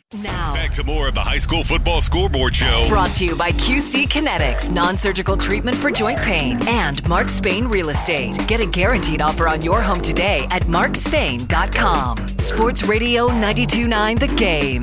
Now, back to more of the High School Football Scoreboard Show. Brought to you by QC Kinetics, non-surgical treatment for joint pain, and Mark Spain Real Estate. Get a guaranteed offer on your home today at markspain.com. Sports Radio 92.9 The Game.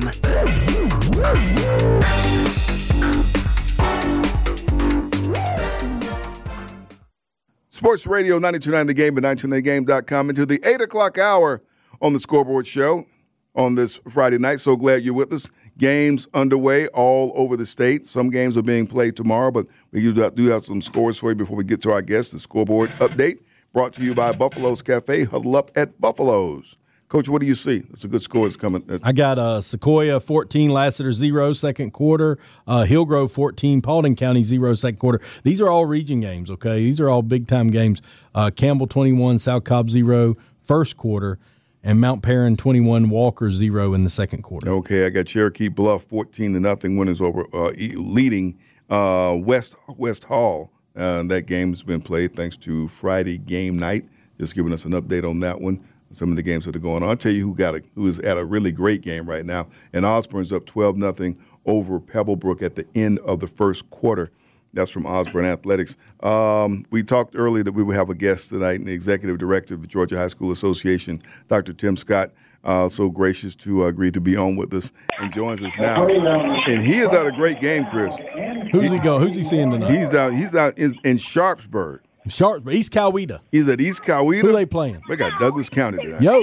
Sports Radio 92.9 The Game at 92.9thegame.com into the 8 o'clock hour on the Scoreboard Show on this Friday night. So glad you're with us. Games underway all over the state. Some games are being played tomorrow, but we do have some scores for you before we get to our guests. The Scoreboard Update brought to you by Buffalo's Cafe. Huddle up at Buffalo's. Coach, what do you see? It's a good score that's coming. I got Sequoia 14, Lassiter 0, second quarter. Hillgrove 14, Paulding County 0, second quarter. These are all region games, okay? These are all big-time games. Campbell 21, South Cobb 0, first quarter. And Mount Perrin 21, Walker 0 in the second quarter. Okay, I got Cherokee Bluff 14-0 winners over leading West Hall. That game's been played thanks to Friday Game Night. Just giving us an update on that one. Some of the games that are going on. I'll tell you who is at a really great game right now. And Osborne's up 12-0 over Pebblebrook at the end of the first quarter. That's from Osborne Athletics. We talked earlier that we would have a guest tonight, and the executive director of the Georgia High School Association, Dr. Tim Scott, so gracious to agree to be on with us and joins us now. And he is at a great game, Chris. Who's he going? Who's he seeing tonight? He's out in Sharpsburg. East Coweta. He's at East Coweta. Who are they playing? They got Douglas County tonight. Yo.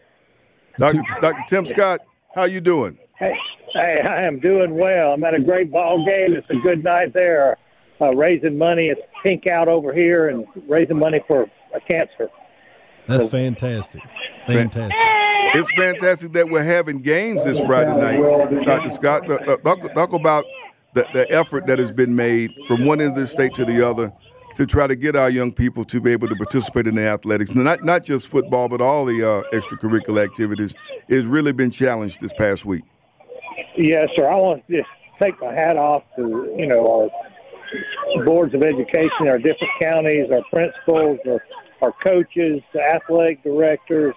Dr. Tim Scott, how you doing? Hey, I am doing well. I'm at a great ball game. It's a good night there. Raising money. It's pink out over here and raising money for a cancer. That's fantastic. Fantastic. It's fantastic that we're having games this Friday night. Dr. Scott, talk about the effort that has been made from one end of the state to the other to try to get our young people to be able to participate in the athletics. Not just football, but all the extracurricular activities. It's really been challenged this past week. Yes, sir. I want to just take my hat off to, our boards of education, our different counties, our principals, our coaches, the athletic directors,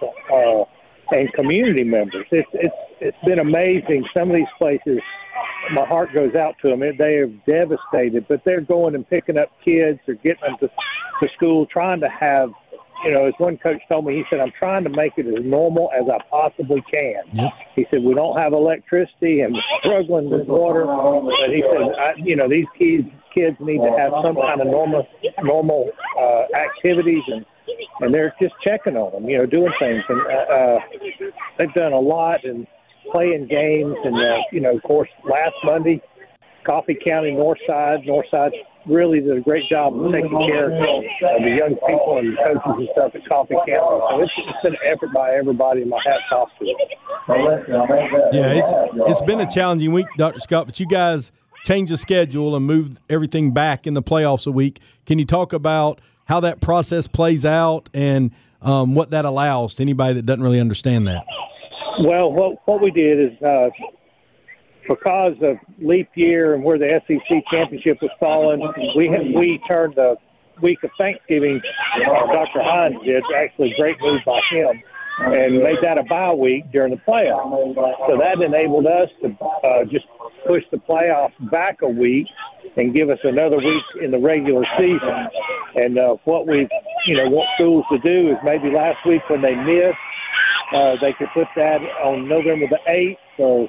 and community members. It's been amazing. Some of these places, my heart goes out to them. They are devastated, but they're going and picking up kids or getting them to school, trying to have, as one coach told me, he said, I'm trying to make it as normal as I possibly can. Yep. He said, we don't have electricity and we're struggling with water, but he said, these kids need to have some kind of normal activities, and they're just checking on them, doing things. And they've done a lot and playing games. And, of course, last Monday, Coffee County Northside really did a great job of taking care of the young people and coaches and stuff at Coffee County. So it's been an effort by everybody, and my hat's off to them. Yeah, it's been a challenging week, Dr. Scott, but you guys changed the schedule and moved everything back in the playoffs a week. Can you talk about how that process plays out and what that allows to anybody that doesn't really understand that? Well, what we did is because of leap year and where the SEC championship was falling, we turned the week of Thanksgiving, Dr. Hines did, actually a great move by him, and made that a bye week during the playoffs. So that enabled us to just push the playoffs back a week and give us another week in the regular season. And what we want schools to do is maybe last week when they missed, they could put that on November the 8th. So,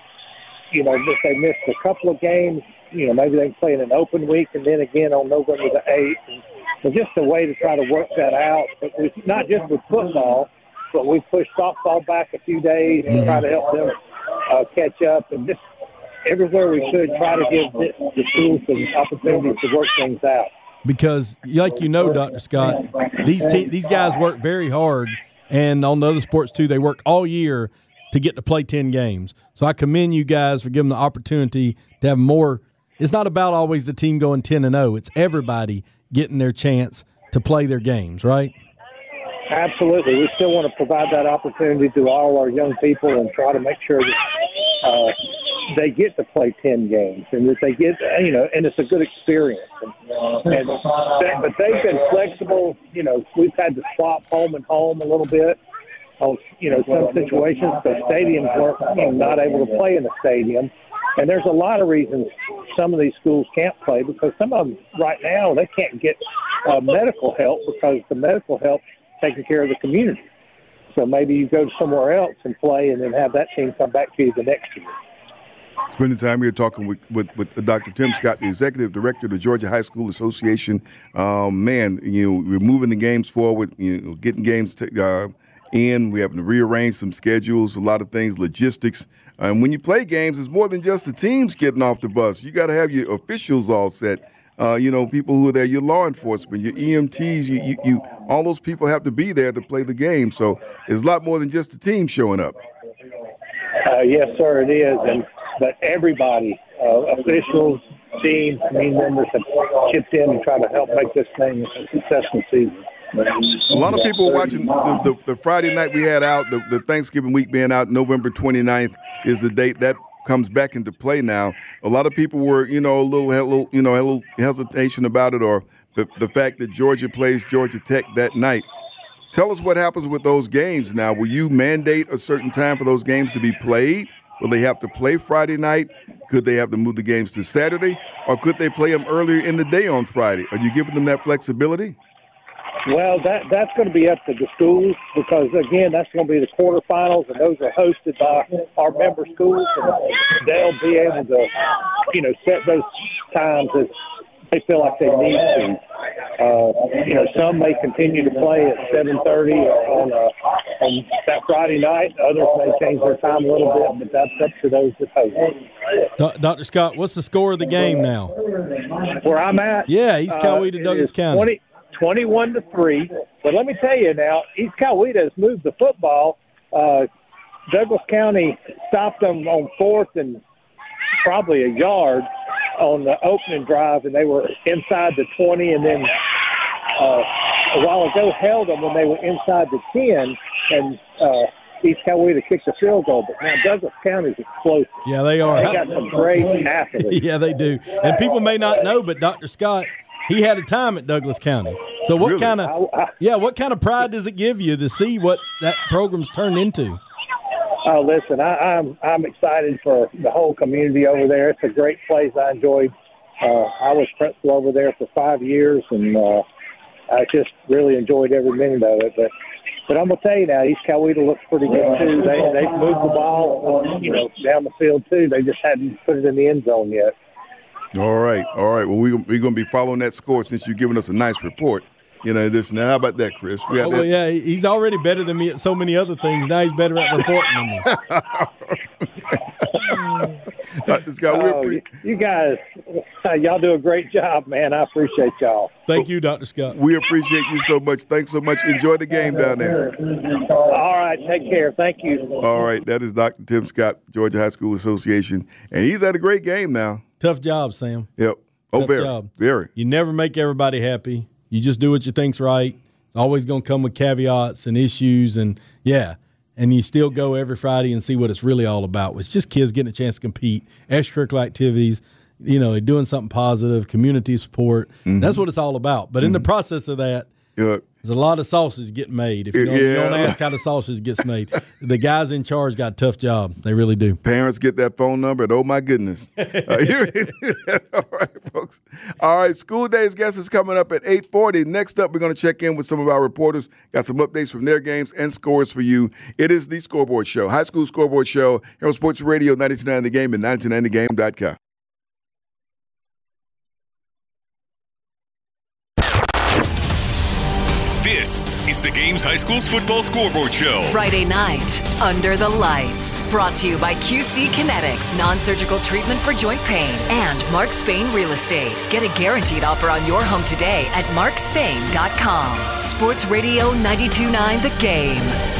if they missed a couple of games, maybe they can play in an open week and then again on November the 8th. And just a way to try to work that out. But not just with football, but we pushed softball back a few days and try to help them catch up. And just everywhere we should try to give the schools some opportunities to work things out. Because, like Dr. Scott, these guys work very hard, and on the other sports too, they work all year to get to play 10 games. So I commend you guys for giving the opportunity to have more. It's not about always the team going 10-0. It's everybody getting their chance to play their games, right? Absolutely. We still want to provide that opportunity to all our young people and try to make sure that they get to play 10 games and that they get, and it's a good experience. But they've been flexible. We've had to swap home and home a little bit. on some situations the stadiums weren't not able to play in the stadium. And there's a lot of reasons some of these schools can't play, because some of them right now they can't get medical help because the medical help is taking care of the community. So maybe you go somewhere else and play and then have that team come back to you the next year. Spending time here talking with Dr. Tim Scott, the Executive Director of the Georgia High School Association. We're moving the games forward, getting games in. We have to rearrange some schedules, a lot of things, logistics. And when you play games, it's more than just the teams getting off the bus. You got to have your officials all set. People who are there, your law enforcement, your EMTs, you all those people have to be there to play the game. So it's a lot more than just the team showing up. Yes, sir, it is. But everybody, officials, teams, team members have chipped in and tried to help make this thing a successful season. A lot of people watching the Friday night we had out, the Thanksgiving week being out, November 29th is the date that comes back into play now. A lot of people were, a little hesitation about it, or the fact that Georgia plays Georgia Tech that night. Tell us what happens with those games now. Will you mandate a certain time for those games to be played? Will they have to play Friday night? Could they have to move the games to Saturday? Or could they play them earlier in the day on Friday? Are you giving them that flexibility? Well, that's going to be up to the schools, because, again, that's going to be the quarterfinals, and those are hosted by our member schools, and they'll be able to, set those times as they feel like they need to. Some may continue to play at 7:30 on that Friday night. Others may change their time a little bit, but that's up to those that host. Dr. Scott, what's the score of the game now? Where I'm at? Yeah, East Coweta, Douglas County. 21-3. But let me tell you now, East Coweta has moved the football. Douglas County stopped them on 4th and probably a yard on the opening drive, and they were inside the 20, and then a while ago held them when they were inside the 10, and East Coweta kicked a field goal. But now Douglas County's explosive. Yeah, they are. They got some great athletes. Yeah, they do. And people may not know, but Dr. Scott, he had a time at Douglas County. So what kind of pride does it give you to see what that program's turned into? Oh, listen, I'm excited for the whole community over there. It's a great place. I enjoyed. I was principal over there for 5 years, and I just really enjoyed every minute of it. But I'm gonna tell you now, East Coweta looks pretty good too. They've moved the ball, down the field too. They just hadn't put it in the end zone yet. All right. Well, we're gonna be following that score since you're giving us a nice report. This now. How about that, Chris? Well, yeah, he's already better than me at so many other things. Now he's better at reporting than me. Dr. Scott, you guys, y'all do a great job, man. I appreciate y'all. Thank you, Dr. Scott. We appreciate you so much. Thanks so much. Enjoy the game down there. All right, take care. Thank you. All right, that is Dr. Tim Scott, Georgia High School Association, and he's had a great game now. Tough job, Sam. Yep. Tough job. Very. You never make everybody happy. You just do what you think's right. Always going to come with caveats and issues, and you still go every Friday and see what it's really all about. It's just kids getting a chance to compete, extracurricular activities, they're doing something positive, community support. Mm-hmm. That's what it's all about. But in the process of that, there's a lot of sausage getting made. If you don't ask how the sausage gets made, the guys in charge got a tough job. They really do. Parents get that phone number, and oh, my goodness. All right, folks. All right, School Days guest is coming up at 8:40. Next up, we're going to check in with some of our reporters. Got some updates from their games and scores for you. It is the Scoreboard Show, High School Scoreboard Show, here on Sports Radio 92.9 The Game and 92.9thegame.com. This is the Game's High School's Football Scoreboard Show. Friday night, Under the Lights. Brought to you by QC Kinetics, non-surgical treatment for joint pain, and Mark Spain Real Estate. Get a guaranteed offer on your home today at markspain.com. Sports Radio 92.9 The Game.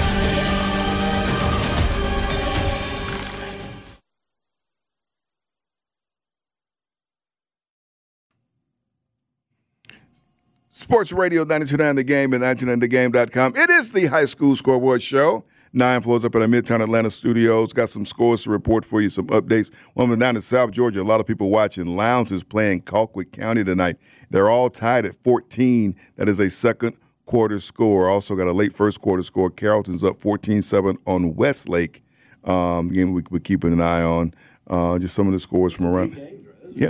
Sports Radio 92.9 The Game and 92.9thegame.com. It is the High School Scoreboard Show. 9 floors up at our Midtown Atlanta studios. Got some scores to report for you, some updates. One of them down in South Georgia, a lot of people watching. Lowndes is playing Colquitt County tonight. They're all tied at 14. That is a second quarter score. Also got a late first quarter score. Carrollton's up 14-7 on Westlake. Again, we're keeping an eye on just some of the scores from around. Yeah,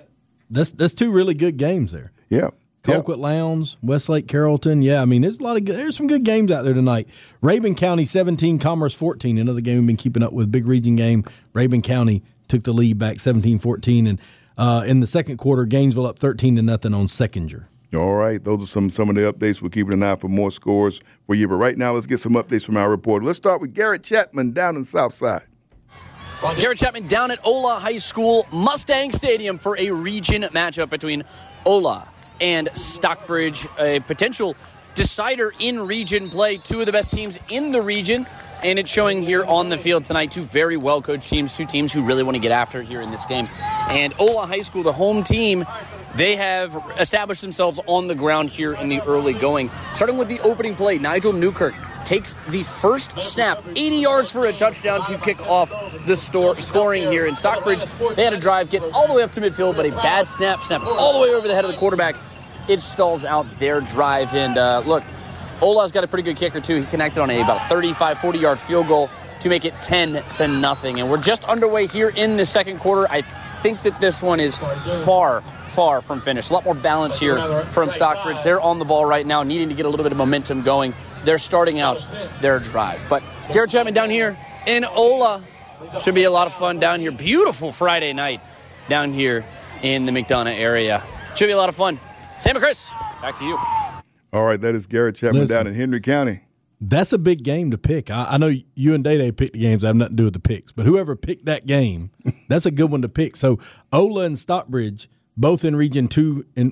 that's two really good games there. Yeah. Colquitt Lowndes, Westlake Carrollton. Yeah, I mean, there's some good games out there tonight. Rabun County 17, Commerce 14. Another game we've been keeping up with. Big region game. Rabun County took the lead back 17-14. And in the second quarter, Gainesville up 13-0 on Seckinger. All right, those are some of the updates. We're keeping an eye for more scores for you. But right now, let's get some updates from our reporter. Let's start with Garrett Chapman down in Southside. Garrett Chapman down at Ola High School, Mustang Stadium for a region matchup between Ola and Stockbridge, a potential decider in region play. Two of the best teams in the region, and it's showing here on the field tonight. Two very well-coached teams, two teams who really want to get after here in this game. And Ola High School, the home team, they have established themselves on the ground here in the early going. Starting with the opening play, Nigel Newkirk takes the first snap, 80 yards for a touchdown to kick off the scoring here in Stockbridge. They had a drive, get all the way up to midfield, but a bad snap all the way over the head of the quarterback. It stalls out their drive. And look, Ola's got a pretty good kicker too. He connected on about a 35, 40-yard field goal to make it 10-0. And we're just underway here in the second quarter. I think that this one is far from finished. A lot more balance here from Stockbridge. They're on the ball right now, needing to get a little bit of momentum going. They're starting out their drive. But Garrett Chapman down here in Ola. Should be a lot of fun down here. Beautiful Friday night down here in the McDonough area. Should be a lot of fun. Sam and Chris, back to you. All right, that is Garrett Chapman down in Henry County. That's a big game to pick. I know you and Day picked the games. I have nothing to do with the picks. But whoever picked that game, that's a good one to pick. So Ola and Stockbridge, both in Region 2 of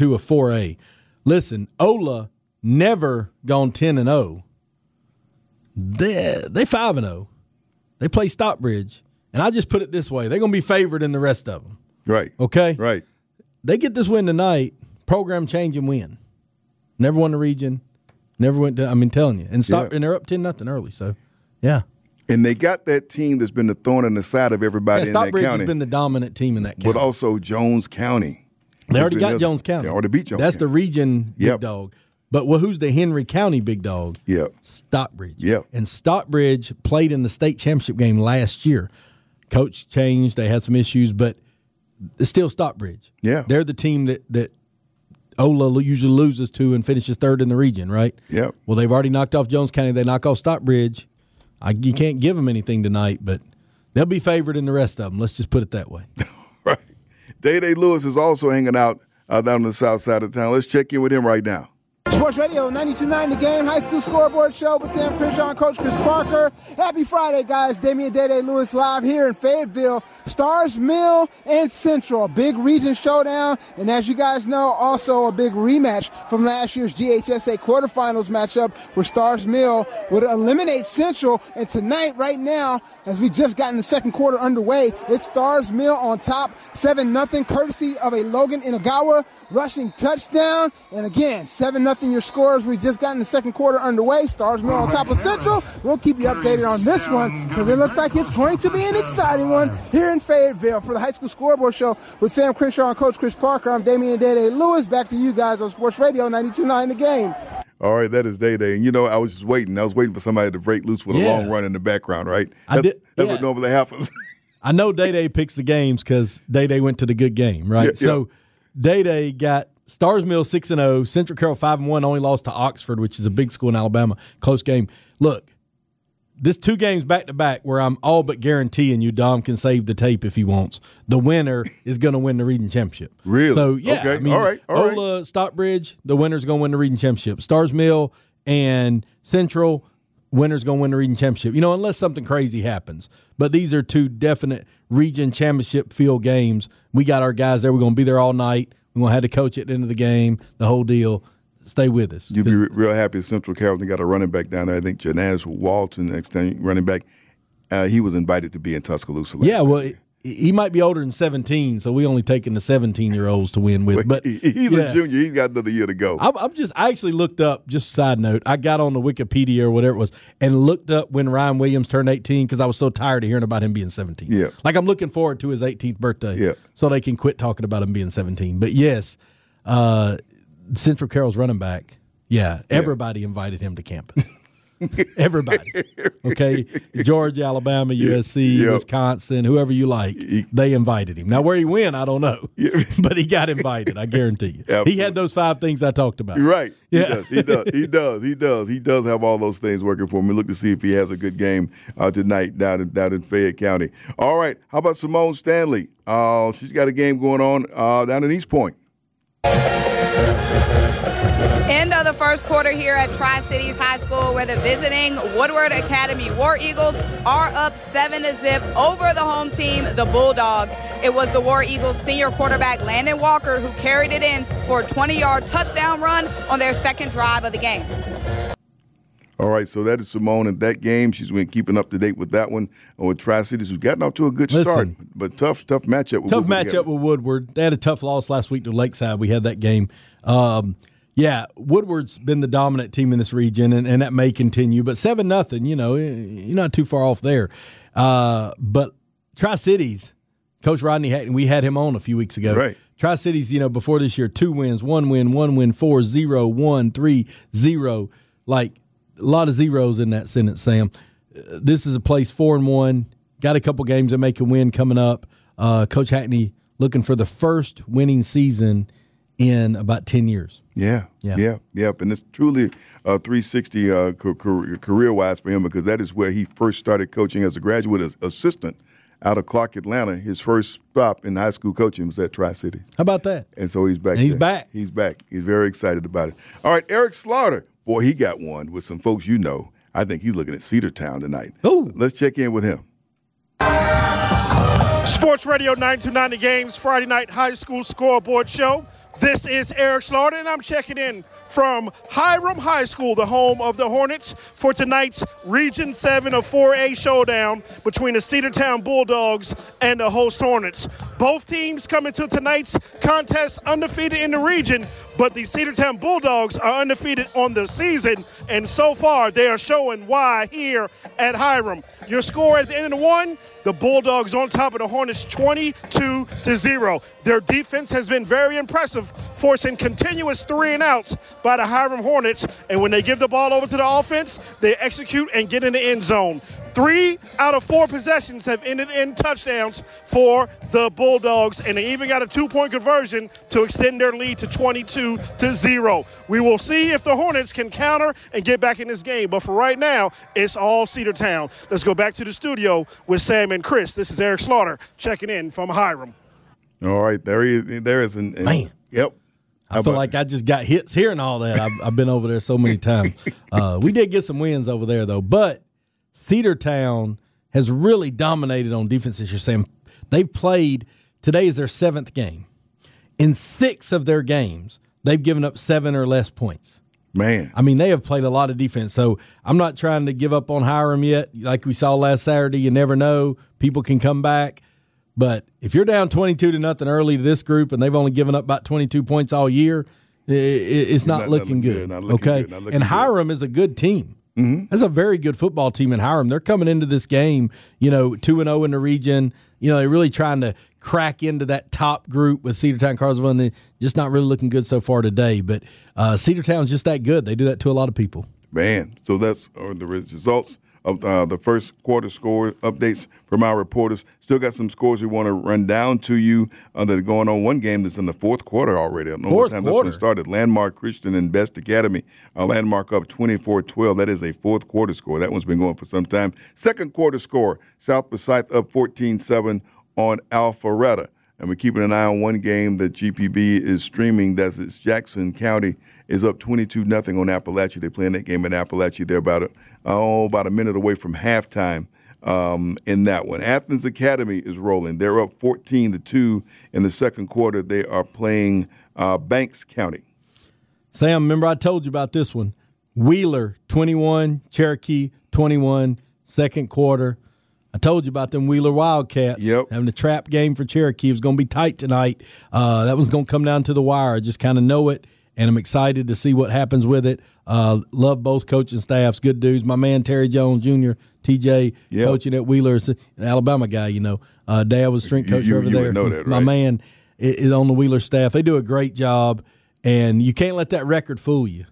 4A. Listen, Ola never gone 10-0. They 5-0. They play Stockbridge. And I just put it this way. They're going to be favored in the rest of them. Right. Okay? Right. They get this win tonight, program change and win. Never won the region. Never went to, telling you. And and they're up 10-0 early, so, yeah. And they got that team that's been the thorn in the side of everybody in that county. Stockbridge has been the dominant team in that county. But also Jones County. They already got Jones County. They already beat Jones County. That's the region big dog. But who's the Henry County big dog? Yeah. Stockbridge. Yeah. And Stockbridge played in the state championship game last year. Coach changed. They had some issues, but it's still Stockbridge. Yeah. They're the team that Ola usually loses to and finishes third in the region, right? Yeah. Well, they've already knocked off Jones County. They knock off Stockbridge. You can't give them anything tonight, but they'll be favored in the rest of them. Let's just put it that way. Right. Day Lewis is also hanging out down on the south side of town. Let's check in with him right now. Sports Radio 92.9 The Game, high school scoreboard show with Sam Crenshaw and Coach Chris Parker. Happy Friday, guys. Damian Day Lewis live here in Fayetteville. Stars Mill and Central, a big region showdown. And as you guys know, also a big rematch from last year's GHSA quarterfinals matchup where Stars Mill would eliminate Central. And tonight, right now, as we just got in the second quarter underway, it's Stars Mill on top, 7-0, courtesy of a Logan Inagawa rushing touchdown. And again, 7-0 your scores. We just got in the second quarter underway. Stars Mill on top of Central. We'll keep you updated on this one because it looks like it's going to be an exciting one here in Fayetteville. For the high school scoreboard show with Sam Crenshaw and Coach Chris Parker, I'm Damian Day Lewis. Back to you guys on Sports Radio 92.9 The Game. All right, that is Day. And, I was just waiting. I was waiting for somebody to break loose with a long run in the background, right? That's what normally happens. I know Day picks the games because Day went to the good game, right? Yeah, so Day got Stars Mill 6-0, Central Carroll 5-1, only lost to Oxford, which is a big school in Alabama. Close game. Look, this 2 games back-to-back where I'm all but guaranteeing you Dom can save the tape if he wants. The winner is going to win the region championship. Really? So, yeah. Okay. All right. Ola, Stockbridge, the winner's going to win the region championship. Stars Mill and Central, winner's going to win the region championship. Unless something crazy happens. But these are 2 definite region championship field games. We got our guys there. We're going to be there all night. We're going to have the coach at the end of the game, the whole deal. Stay with us. You'll be real happy if Central Carrollton got a running back down there. I think Janaz Walton, next time running back, he was invited to be in Tuscaloosa last year. He might be older than 17, so we only taking the 17-year-olds to win with. But he's a junior. He's got another year to go. I actually looked up, just a side note, I got on the Wikipedia or whatever it was and looked up when Ryan Williams turned 18 because I was so tired of hearing about him being 17. Yeah. Like I'm looking forward to his 18th birthday so they can quit talking about him being 17. But yes, Central Carroll's running back, Yeah, everybody invited him to campus. Everybody. Okay, Georgia, Alabama, USC, Wisconsin, whoever you like, they invited him. Now, where he went, I don't know, but he got invited. I guarantee you. Absolutely. He had those 5 things I talked about. Right. Yeah. He does have all those things working for him. We look to see if he has a good game tonight down in Fayette County. All right. How about Simone Stanley? She's got a game going on down in East Point. End of the first quarter here at Tri-Cities High School, where the visiting Woodward Academy War Eagles are up 7-0 over the home team, the Bulldogs. It was the War Eagles senior quarterback Landon Walker who carried it in for a 20-yard touchdown run on their second drive of the game. All right, so that is Simone in that game. She's been keeping up to date with that one. With Tri-Cities, who's gotten off to a good start, but tough matchup. Tough matchup with Woodward. They had a tough loss last week to Lakeside. We had that game. Yeah, Woodward's been the dominant team in this region, and that may continue. But 7-0, you're not too far off there. But Tri-Cities, Coach Rodney Hatton, we had him on a few weeks ago. Right. Tri-Cities, before this year, 2 wins, 1 win, 4-0, 1, 3-0. Like a lot of zeros in that sentence, Sam. This is a place 4-1. Got a couple games that make a win coming up. Coach Hackney looking for the first winning season in about 10 years. Yeah. And it's truly 360 career-wise for him, because that is where he first started coaching as a graduate assistant out of Clark, Atlanta. His first stop in high school coaching was at Tri-City. How about that? And so he's back. And he's back. He's back. He's very excited about it. All right, Eric Slaughter. Boy, he got one with some folks you know. I think he's looking at Cedartown tonight. Ooh. Let's check in with him. Sports Radio 929 The Games, Friday night high school scoreboard show. This is Eric Slaughter, and I'm checking in from Hiram High School, the home of the Hornets, for tonight's Region 7 of 4A showdown between the Cedartown Bulldogs and the host Hornets. Both teams coming to tonight's contest undefeated in the region, but the Cedartown Bulldogs are undefeated on the season, and so far they are showing why here at Hiram. Your score at the end of the one, the Bulldogs on top of the Hornets 22-0. Their defense has been very impressive, forcing continuous 3-and-outs by the Hiram Hornets, and when they give the ball over to the offense, they execute and get in the end zone. 3 out of 4 possessions have ended in touchdowns for the Bulldogs, and they even got a 2-point conversion to extend their lead to 22-0. We will see if the Hornets can counter and get back in this game, but for right now, it's all Cedartown. Let's go back to the studio with Sam and Chris. This is Eric Slaughter checking in from Hiram. All right, there is. Man. Yep. I feel like I just got hits hearing all that. I've been over there so many times. We did get some wins over there, though. But Cedartown has really dominated on defense, as you're saying. They've played – today is their 7th game. In 6 of their games, they've given up 7 or less points. Man. I mean, they have played a lot of defense. So I'm not trying to give up on Hiram yet. Like we saw last Saturday, you never know. People can come back. But if you're down 22-0 early to this group and they've only given up about 22 points all year, it's not looking good. Okay? And Hiram is a good team. Mm-hmm. That's a very good football team in Hiram. They're coming into this game, 2-0 in the region. They're really trying to crack into that top group with Cedartown, Carsville, and they're just not really looking good so far today. But Cedartown's just that good. They do that to a lot of people. Man, so that's the results of the first quarter score updates from our reporters. Still got some scores we want to run down to you that are going on. One game that's in the fourth quarter already. I don't know what time this one started. Landmark Christian and Best Academy. Landmark up 24-12. That is a fourth quarter score. That one's been going for some time. Second quarter score, South Forsyth up 14-7 on Alpharetta. And we're keeping an eye on one game that GPB is streaming. That's Jackson County is up 22-0 on Appalachia. They're playing that game in Appalachia. They're about a minute away from halftime in that one. Athens Academy is rolling. They're up 14-2 in the second quarter. They are playing Banks County. Sam, remember I told you about this one. Wheeler, 21, Cherokee, 21, second quarter. I told you about them Wheeler Wildcats having a trap game for Cherokee. It was going to be tight tonight. That one's going to come down to the wire. I just kind of know it, and I'm excited to see what happens with it. Love both coaching staffs, good dudes. My man Terry Jones Jr., TJ, coaching at Wheeler, is an Alabama guy, Dad was strength coach over there. Would know that, right? My man is on the Wheeler staff. They do a great job, and you can't let that record fool you.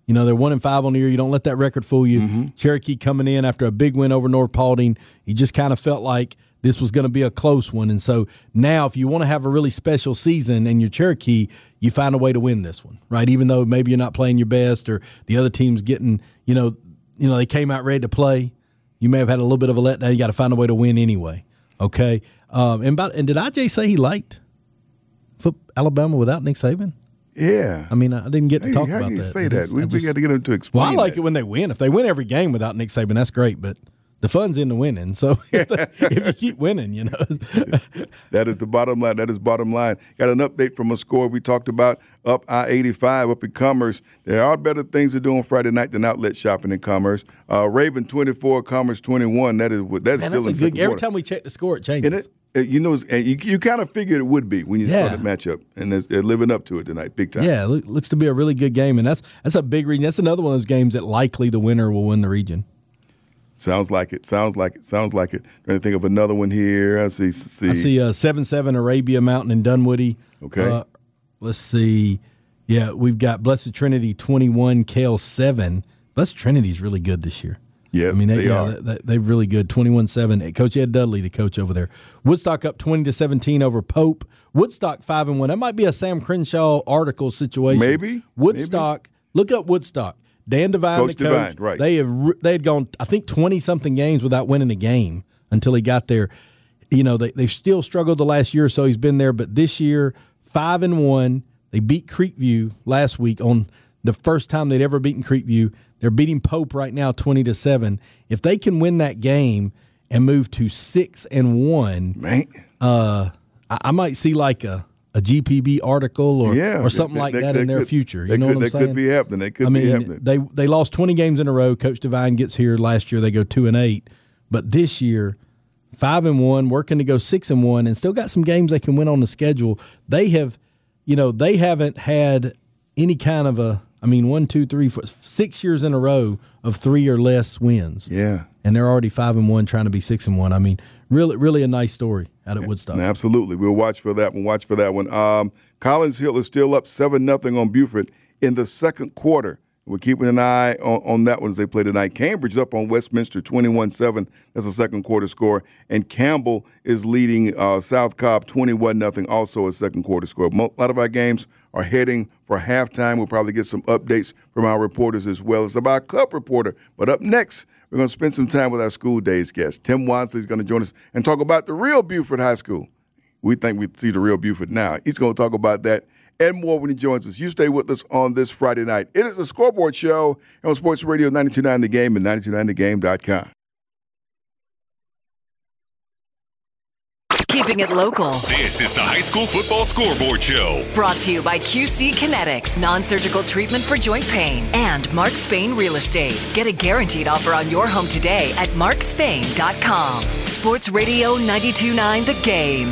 You know, they're 1-5 on the year. You don't let that record fool you. Cherokee coming in after a big win over North Paulding, you just kind of felt like this was going to be a close one. And so now if you want to have a really special season and you're Cherokee, you find a way to win this one, right? Even though maybe you're not playing your best or the other team's getting, you know, they came out ready to play. You may have had a little bit of a letdown. You got to find a way to win anyway, okay? And did IJ say he liked Alabama without Nick Saban? Yeah. I mean, I didn't get to talk about that. How do you say that? We got to get him to explain. Well, I like it when they win. If they win every game without Nick Saban, that's great. But the fun's in the winning. So if you keep winning, you know. That is the bottom line. That is bottom line. Got an update from a score we talked about up I-85 up in Commerce. There are better things to do on Friday night than outlet shopping in Commerce. Raven 24, Commerce 21. That is still in the second quarter. Every time we check the score, it changes. You know, you kind of figured it would be when you saw the matchup, and they're living up to it tonight, big time. Yeah, it looks to be a really good game, and that's a big region. That's another one of those games that likely the winner will win the region. Sounds like it. Trying to think of another one here. I see 7-7 Arabia Mountain and Dunwoody. Okay. Let's see. Yeah, we've got Blessed Trinity 21, Kale 7. Blessed Trinity's really good this year. Yeah, I mean, they are. They're really good. 21-7. Coach Ed Dudley, the coach over there. Woodstock up 20-17 over Pope. Woodstock 5-1. That might be a Sam Crenshaw article situation. Maybe Woodstock. Look up Woodstock. Dan Devine, Coach the coach. Devine, right. They had gone, I think, 20-something games without winning a game until he got there. You know, they've still struggled the last year or so he's been there, but this year 5-1. They beat Creekview last week on the first time they'd ever beaten Creekview. They're beating Pope right now 20-7. If they can win that game and move to 6-1, man, I might see like a GPB article or something like that in their future. You know what I'm saying? That could be happening. They lost 20 games in a row. Coach Devine gets here last year. They go 2-8. But this year, 5-1, working to go 6-1, and still got some games they can win on the schedule. They haven't had any kind of 1, 2, 3, 4, 6 years in a row of 3 or less wins. Yeah. And they're already 5-1 trying to be 6-1. I mean, really a nice story out at Woodstock. Absolutely. We'll watch for that one. Collins Hill is still up 7-0 on Buford in the second quarter. We're keeping an eye on that one as they play tonight. Cambridge is up on Westminster 21-7. That's a second quarter score. And Campbell is leading South Cobb 21-0, also a second quarter score. A lot of our games are heading for halftime. We'll probably get some updates from our reporters as well. It's about Cub Reporter. But up next, we're going to spend some time with our school days guest. Tim Wansley is going to join us and talk about the real Buford High School. We think we see the real Buford now. He's going to talk about that and more when he joins us. You stay with us on this Friday night. It is the Scoreboard Show on Sports Radio 92.9 The Game and 92.9thegame.com. Keeping it local. This is the High School Football Scoreboard Show. Brought to you by QC Kinetics, non-surgical treatment for joint pain, and Mark Spain Real Estate. Get a guaranteed offer on your home today at markspain.com. Sports Radio 92.9 The Game.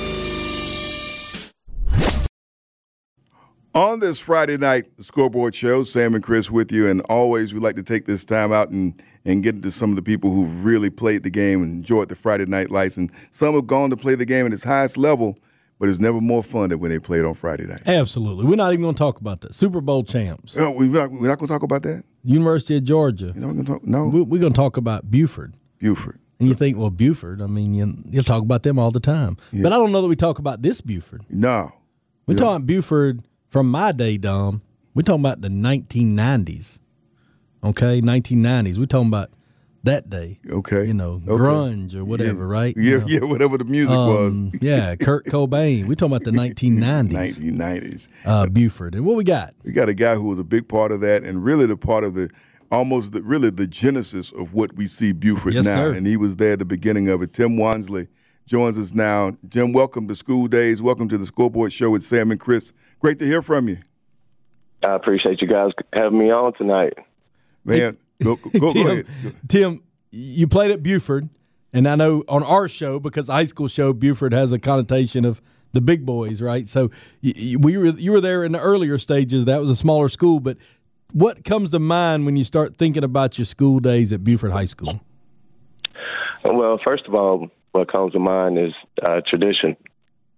On this Friday night, the Scoreboard Show, Sam and Chris with you, and always we like to take this time out and get into some of the people who really played the game and enjoyed the Friday night lights. And some have gone to play the game at its highest level, but it's never more fun than when they played on Friday night. Absolutely. We're not even going to talk about that. Super Bowl champs. Oh, we're not going to talk about that? University of Georgia. We're going to talk about Buford. And you think, well, Buford, I mean, you'll talk about them all the time. Yeah. But I don't know that we talk about this Buford. No. We're talking Buford from my day, Dom. We're talking about the 1990s. Okay, 1990s. We're talking about that day. Okay. Grunge or whatever, right? Yeah, whatever the music was. Yeah, Kurt Cobain. We're talking about the 1990s. 1990s. Buford. And what we got? We got a guy who was a big part of that and really the part of the genesis of what we see Buford now. Sir. And he was there at the beginning of it. Tim Wansley joins us now. Jim, welcome to School Days. Welcome to the Scoreboard Show with Sam and Chris. Great to hear from you. I appreciate you guys having me on tonight. Man, go ahead. Tim, you played at Buford, and I know on our show, because the high school show, Buford has a connotation of the big boys, right? So you were there in the earlier stages. That was a smaller school, but what comes to mind when you start thinking about your school days at Buford High School? Well, first of all, what comes to mind is tradition.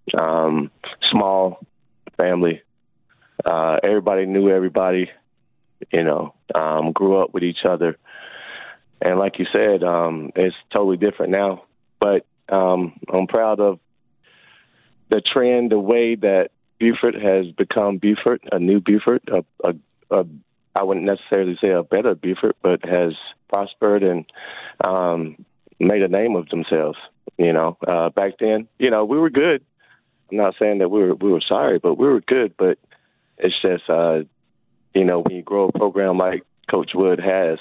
Small family. Everybody knew everybody. grew up with each other. And like you said, it's totally different now. But I'm proud of the trend, the way that Buford has become Buford, a new Buford, I wouldn't necessarily say a better Buford, but has prospered and made a name of themselves. Back then, we were good. I'm not saying that we were sorry, but we were good. But it's just, when you grow a program like Coach Wood has,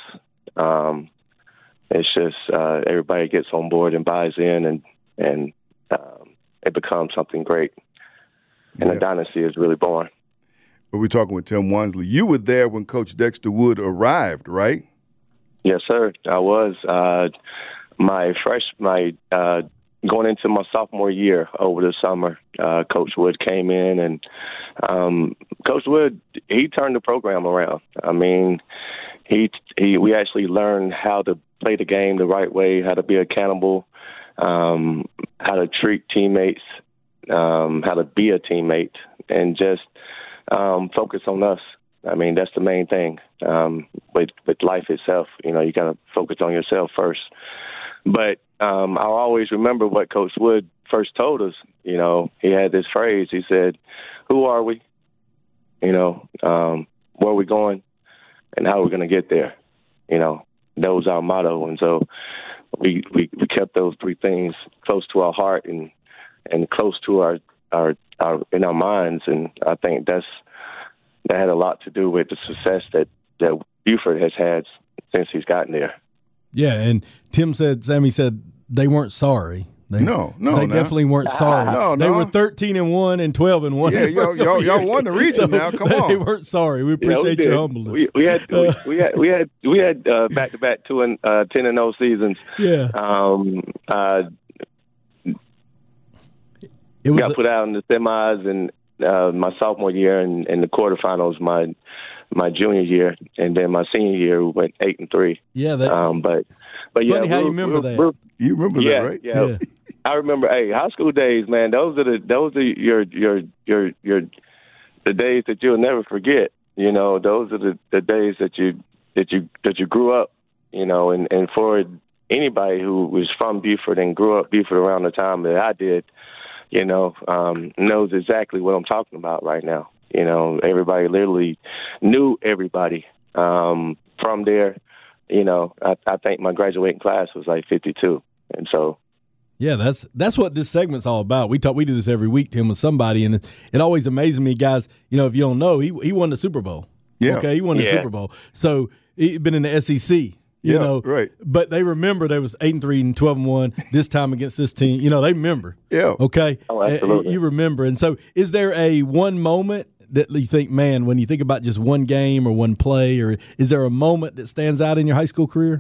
it's just everybody gets on board and buys in, and it becomes something great. And the dynasty is really born. But we're talking with Tim Wansley. You were there when Coach Dexter Wood arrived, right? Yes, sir. I was. Going into my sophomore year over the summer, Coach Wood came in, and Coach Wood, he turned the program around. I mean, we actually learned how to play the game the right way, how to be accountable, how to treat teammates, how to be a teammate, and just focus on us. I mean, that's the main thing with life itself. You got to focus on yourself first. But I'll always remember what Coach Wood first told us. He had this phrase. He said, "Who are we? Where are we going? And how are we going to get there?" That was our motto. And so we kept those three things close to our heart and close to our in our minds. And I think that had a lot to do with the success that Buford has had since he's gotten there. Yeah, and Sammy said they weren't sorry. They definitely weren't sorry. They were 13-1 and 12-1. Yeah, y'all won the region now. Come on, they weren't sorry. We appreciate your humbleness. We had back-to-back 10-0 seasons. Yeah. It got put out in the semis and my sophomore year, and the quarterfinals my junior year, and then my senior year we went 8-3. Yeah, but funny yeah, how you remember that. You remember that, right? Yeah. I remember. Hey, high school days, man. Those are your the days that you'll never forget. Those are the days that you grew up. And for anybody who was from Buford and grew up Buford around the time that I did, knows exactly what I'm talking about right now. Everybody literally knew everybody from there. I think my graduating class was like 52, and so. Yeah, that's what this segment's all about. We do this every week, Tim, with somebody, and it always amazes me, guys. If you don't know, he won the Super Bowl. Yeah, okay, he won the Super Bowl. So he's been in the SEC. Right. But they remember they was 8-3 and 12-1 this time against this team. They remember. Yeah. Okay. Oh, absolutely. You remember, and so is there a one moment that you think, man, when you think about just one game or one play, or is there a moment that stands out in your high school career?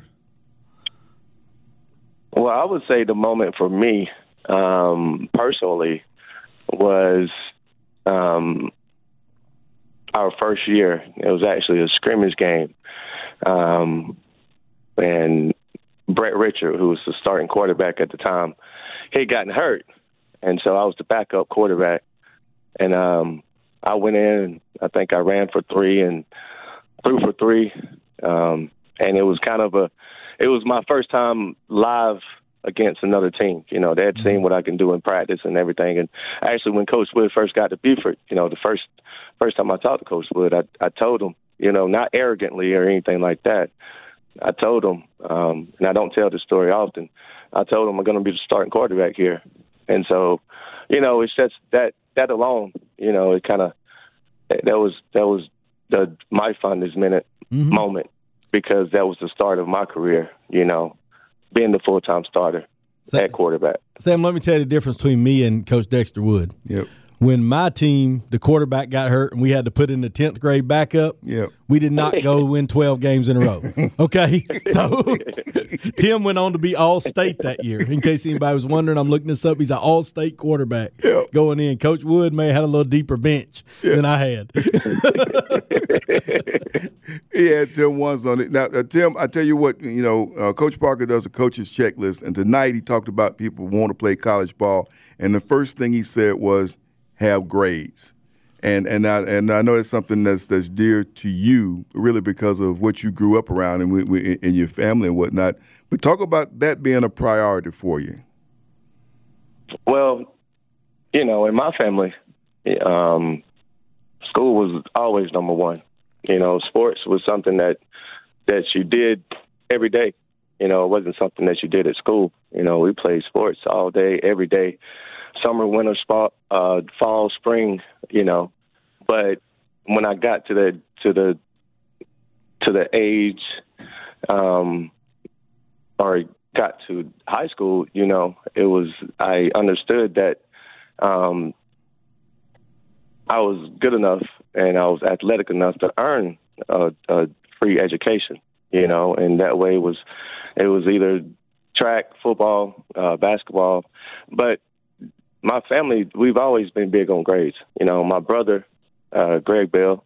Well, I would say the moment for me, personally, was our first year. It was actually a scrimmage game. And Brett Richard, who was the starting quarterback at the time, he had gotten hurt. And so I was the backup quarterback. And I went in, and I think I ran for 3 and threw for 3. And it was it was my first time live against another team. They had seen what I can do in practice and everything. And actually, when Coach Wood first got to Buford, the first time I talked to Coach Wood, I told him, not arrogantly or anything like that. I told him, and I don't tell this story often, I told him I'm going to be the starting quarterback here. And so, it's just that alone, it kind of, that was my fondest moment, because that was the start of my career, being the full-time starter at quarterback. Sam, let me tell you the difference between me and Coach Dexter Wood. Yep. When my team, the quarterback got hurt and we had to put in the 10th grade backup, we did not go win 12 games in a row. Okay? So Tim went on to be All-State that year. In case anybody was wondering, I'm looking this up. He's an All-State quarterback going in. Coach Wood may have had a little deeper bench than I had. He had Tim once on it. Now, Tim, I tell you what, Coach Parker does a coach's checklist, and tonight he talked about people who want to play college ball, and the first thing he said was, have grades. And I know it's something that's dear to you, really, because of what you grew up around and your family and whatnot. But talk about that being a priority for you. Well, in my family, school was always number one. Sports was something that you did every day. It wasn't something that you did at school. We played sports all day, every day, summer, winter, fall, spring. But when I got to the age, or got to high school, I understood that I was good enough and I was athletic enough to earn a free education. And that way it was either track, football, basketball. But my family, we've always been big on grades. My brother, Greg Bell,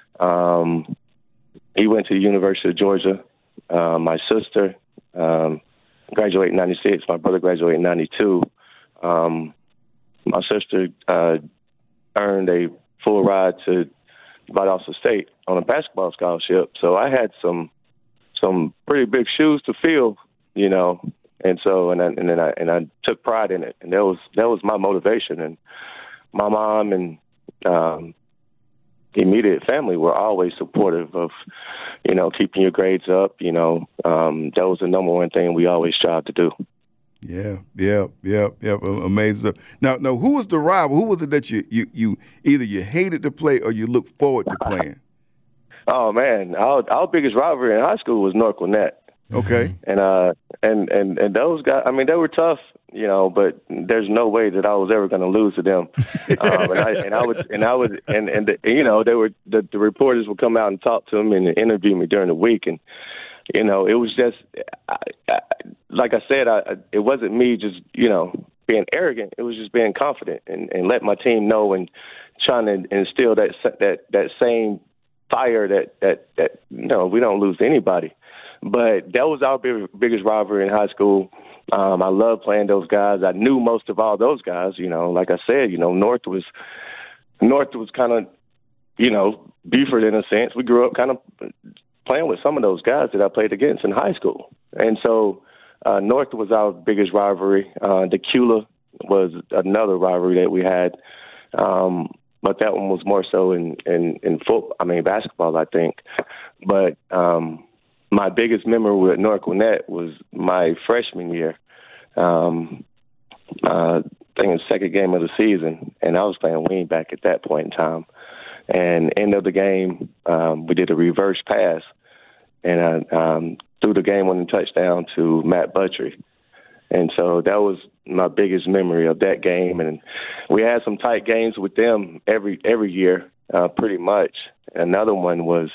he went to the University of Georgia. My sister graduated in 96. My brother graduated in 92. My sister earned a full ride to Valdosta State on a basketball scholarship. So I had some pretty big shoes to fill, and so and I took pride in it, and that was my motivation. And my mom and immediate family were always supportive of, keeping your grades up. That was the number one thing we always tried to do. Yeah. Amazing. Now, who was the rival? Who was it that you either you hated to play or you looked forward to playing? Oh man, our biggest rivalry in high school was North Gwinnett. Okay. And those guys, I mean, they were tough, but there's no way that I was ever going to lose to them. The reporters would come out and talk to them and interview me during the week, and it was just, like I said, it wasn't me just being arrogant. It was just being confident and let my team know and trying to instill that same fire that we don't lose to anybody. But that was our biggest rivalry in high school. I loved playing those guys. I knew most of all those guys. Like I said, North was kind of, Buford in a sense. We grew up kind of playing with some of those guys that I played against in high school. And so North was our biggest rivalry. Decula was another rivalry that we had. But that one was more so in basketball, I think. But my biggest memory with North Gwinnett was my freshman year. I think the second game of the season, and I was playing wing back at that point in time. And end of the game, we did a reverse pass, and I threw the game-winning touchdown to Matt Buttrey. And so that was my biggest memory of that game. And we had some tight games with them every year, pretty much. Another one was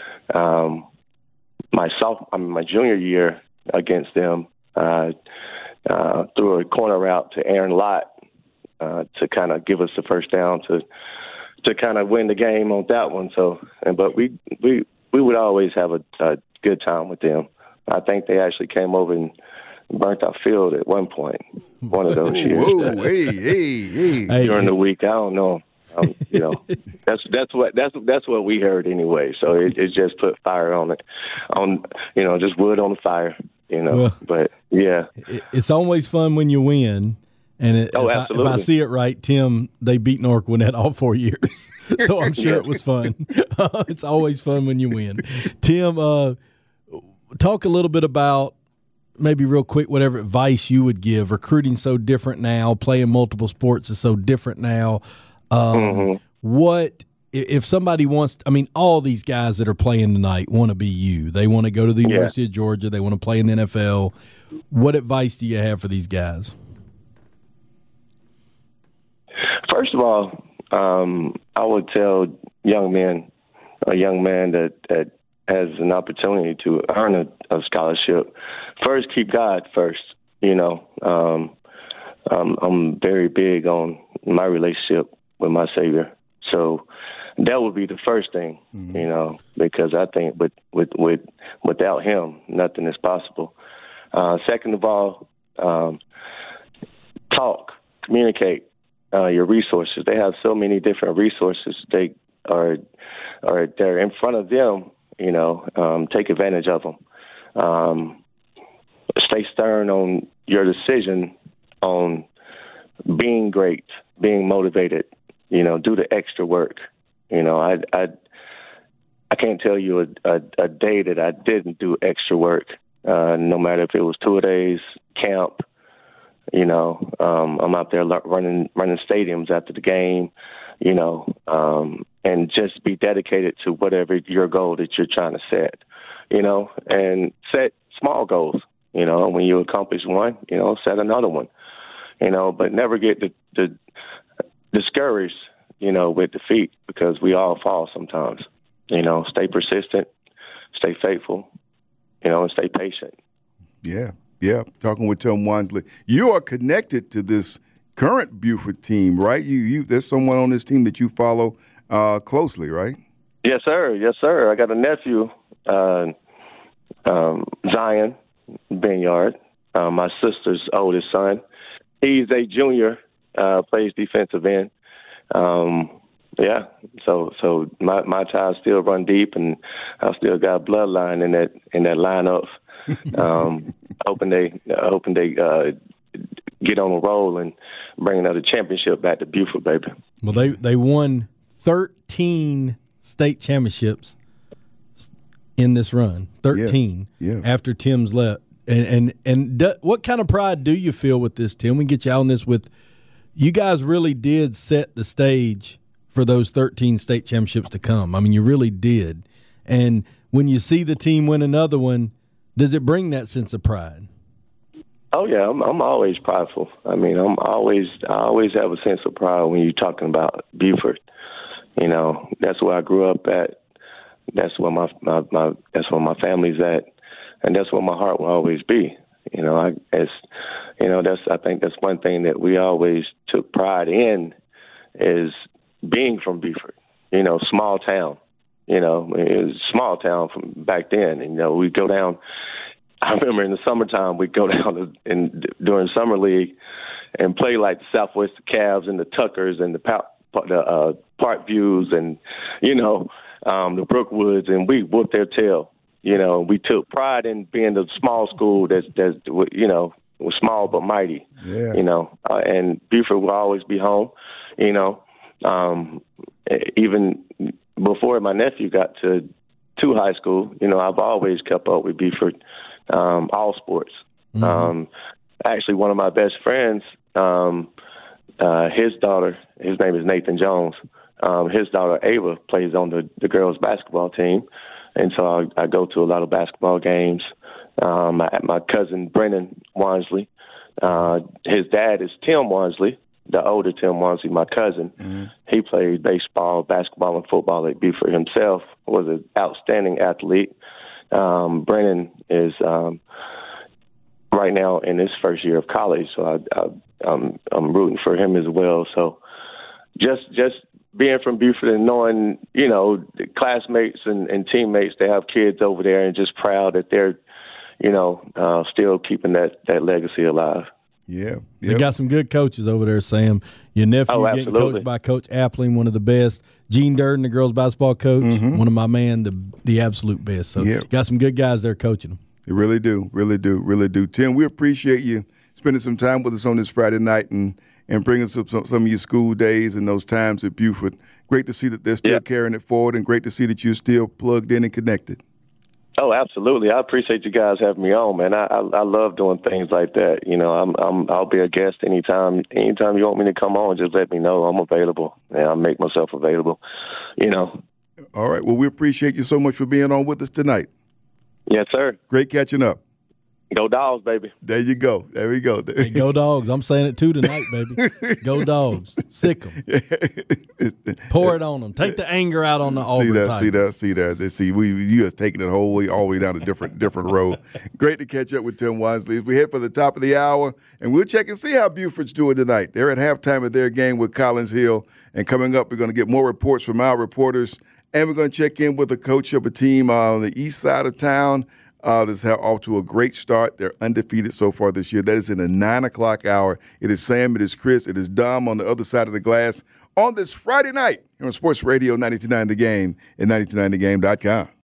my junior year against them. Threw a corner route to Aaron Lott to kind of give us the first down to kind of win the game on that one. So, but we would always have a good time with them. I think they actually came over and burnt our field at one point, one of those years. Whoa, hey. During the week, I don't know. That's what we heard anyway. So it just put fire on it, just wood on the fire. Well, but yeah, it's always fun when you win. And if I see it right, Tim, they beat North Gwinnett all 4 years, so I'm sure it was fun. It's always fun when you win. Tim, talk a little bit about, maybe real quick, whatever advice you would give. Recruiting so different now, playing multiple sports is so different now. What if somebody wants? I mean, all these guys that are playing tonight want to be you. They want to go to the University of Georgia. They want to play in the NFL. What advice do you have for these guys? First of all, I would tell a young man that has an opportunity to earn a scholarship, first keep God first. I'm very big on my relationship with my Savior, so that would be the first thing, because I think without Him, nothing is possible. Second of all, talk, communicate. your resources. They have so many different resources. They're in front of them. Take advantage of them. Stay stern on your decision on being great, being motivated. Do the extra work. I can't tell you a day that I didn't do extra work. No matter if it was 2 days camp. I'm out there running stadiums after the game. And just be dedicated to whatever your goal that you're trying to set. And set small goals. When you accomplish one, set another one. But never get discouraged, with defeat, because we all fall sometimes. Stay persistent, stay faithful, and stay patient. Yeah. Talking with Tim Wansley. You are connected to this current Buford team, right? There's someone on this team that you follow closely, right? Yes, sir. I got a nephew, Zion Benyard, my sister's oldest son. He's a junior, plays defensive end. So my ties still run deep, and I still got bloodline in that lineup. Hoping they get on a roll and bring another championship back to Buford, baby. Well, they won 13 state championships in this run. 13 after Tim's left. And what kind of pride do you feel with this, Tim? We can get you out on this with you guys really did set the stage for those 13 state championships to come. I mean, you really did. And when you see the team win another one, does it bring that sense of pride? Oh yeah, I'm always prideful. I mean, I always have a sense of pride when you're talking about Buford. That's where I grew up at. That's where my family's at, and that's where my heart will always be. I think that's one thing that we always took pride in is being from Buford. Small town. It was a small town from back then. And, we go down. I remember in the summertime we'd go down during summer league and play like the Southwest Cavs and the Tuckers and the Park Views and the Brookwoods, and we whooped their tail. We took pride in being the small school that's was small but mighty. Yeah. And Buford will always be home. Even before my nephew got to high school, I've always kept up with Buford, all sports. Mm-hmm. Actually, one of my best friends, his daughter, his name is Nathan Jones. His daughter, Ava, plays on the girls' basketball team. And so I go to a lot of basketball games. My cousin, Brennan Wansley, his dad is Tim Wansley, the older Tim Wansley, my cousin. Mm-hmm. He played baseball, basketball, and football at Buford himself, was an outstanding athlete. Brennan is right now in his first year of college, so I'm rooting for him as well. So just being from Buford and knowing, the classmates and teammates, they have kids over there, and just proud that they're, still keeping that legacy alive. Yeah. They got some good coaches over there, Sam. Your nephew getting coached by Coach Appling, one of the best. Gene Durden, the girls basketball coach, one of my the absolute best. So got some good guys there coaching them. They really do, really do, really do. Tim, we appreciate you spending some time with us on this Friday night and bringing some of your school days and those times at Buford. Great to see that they're still carrying it forward, and great to see that you're still plugged in and connected. Oh, absolutely. I appreciate you guys having me on, man. I love doing things like that. I'll be a guest anytime you want me to come on, just let me know. I'm available, and I'll make myself available, All right. Well, we appreciate you so much for being on with us tonight. Yes, sir. Great catching up. Go Dogs, baby. There you go. There we go. Hey, go Dogs. I'm saying it too tonight, baby. Go Dogs. Sick them. Pour it on them. Take the anger out on the Auburn Tigers. See that. You just taking it all the way down a different road. Great to catch up with Tim Wansley. As we head for the top of the hour, and we'll check and see how Buford's doing tonight. They're at halftime of their game with Collins Hill, and coming up, we're going to get more reports from our reporters, and we're going to check in with the coach of a team on the east side of town. This is off to a great start. They're undefeated so far this year. That is in the 9 o'clock hour. It is Sam, it is Chris, it is Dom on the other side of the glass on this Friday night here on Sports Radio 92.9 The Game and 92.9thegame.com.